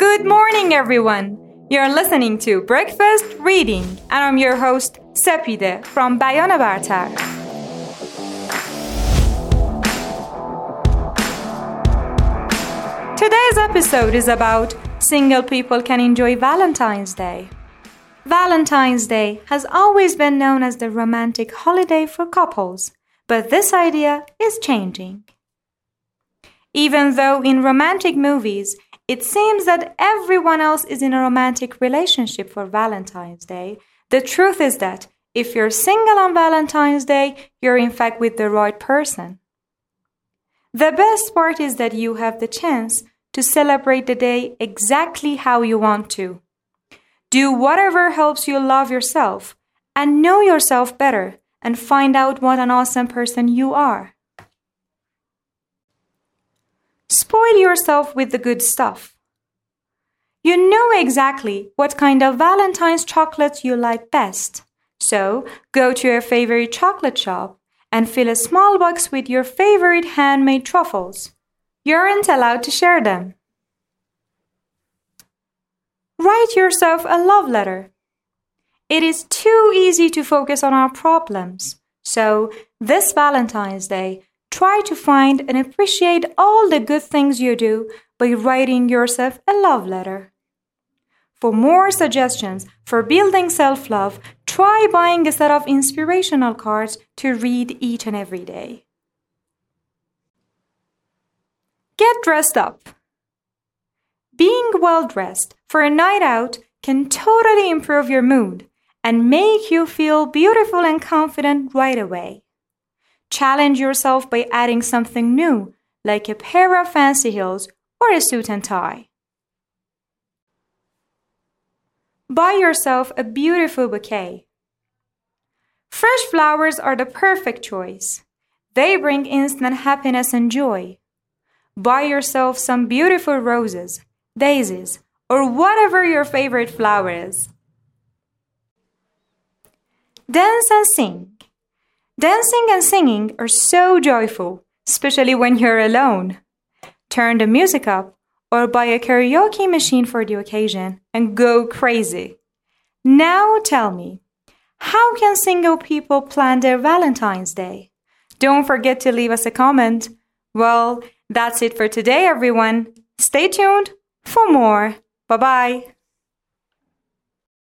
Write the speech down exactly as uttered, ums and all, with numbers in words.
Good morning, everyone. You're listening to Breakfast Reading, and I'm your host, Sepide from Bayan Bartar. Today's episode is about single people can enjoy Valentine's Day. Valentine's Day has always been known as the romantic holiday for couples, but this idea is changing. Even though in romantic movies, it seems that everyone else is in a romantic relationship for Valentine's Day, the truth is that if you're single on Valentine's Day, you're in fact with the right person. The best part is that you have the chance to celebrate the day exactly how you want to. Do whatever helps you love yourself and know yourself better and find out what an awesome person you are. Spoil yourself with the good stuff. You know exactly what kind of Valentine's chocolates you like best. So, go to your favorite chocolate shop and fill a small box with your favorite handmade truffles. You aren't allowed to share them. Write yourself a love letter. It is too easy to focus on our problems. So, this Valentine's Day, try to find and appreciate all the good things you do by writing yourself a love letter. For more suggestions for building self-love, try buying a set of inspirational cards to read each and every day. Get dressed up. Being well-dressed for a night out can totally improve your mood and make you feel beautiful and confident right away. Challenge yourself by adding something new, like a pair of fancy heels or a suit and tie. Buy yourself a beautiful bouquet. Fresh flowers are the perfect choice. They bring instant happiness and joy. Buy yourself some beautiful roses, daisies, or whatever your favorite flower is. Dance and sing. Dancing and singing are so joyful, especially when you're alone. Turn the music up or buy a karaoke machine for the occasion and go crazy. Now tell me, how can single people plan their Valentine's Day? Don't forget to leave us a comment. Well, that's it for today, everyone. Stay tuned for more. Bye-bye.